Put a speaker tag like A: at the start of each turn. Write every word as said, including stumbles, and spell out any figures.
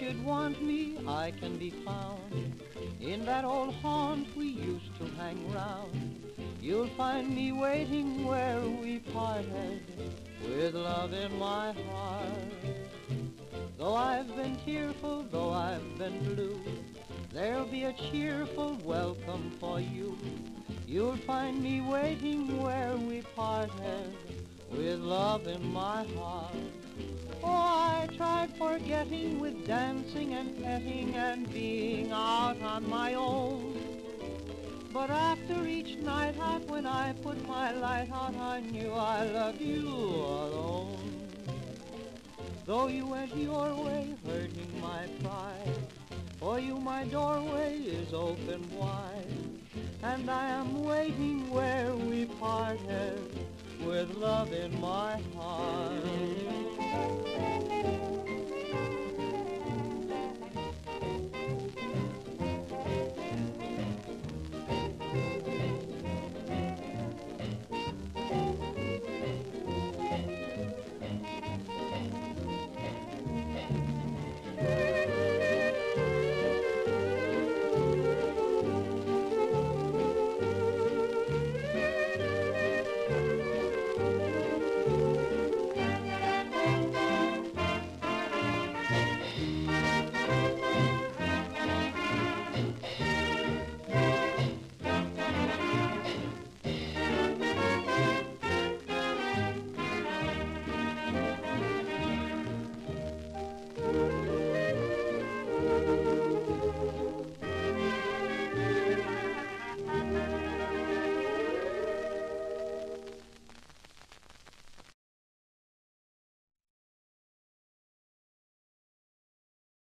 A: should want me, I can be found in that old haunt we used to hang round. You'll find me waiting where we parted, with love in my heart. Though I've been tearful, though I've been blue, there'll be a cheerful welcome for you. You'll find me waiting where we parted, with love in my heart. Oh, I tried forgetting with dancing and petting and being out on my own. But after each night out, when I put my light out, I knew I loved you alone. Though you went your way, hurting my pride, for you my doorway is open wide, and I am waiting where we parted, with love in my heart.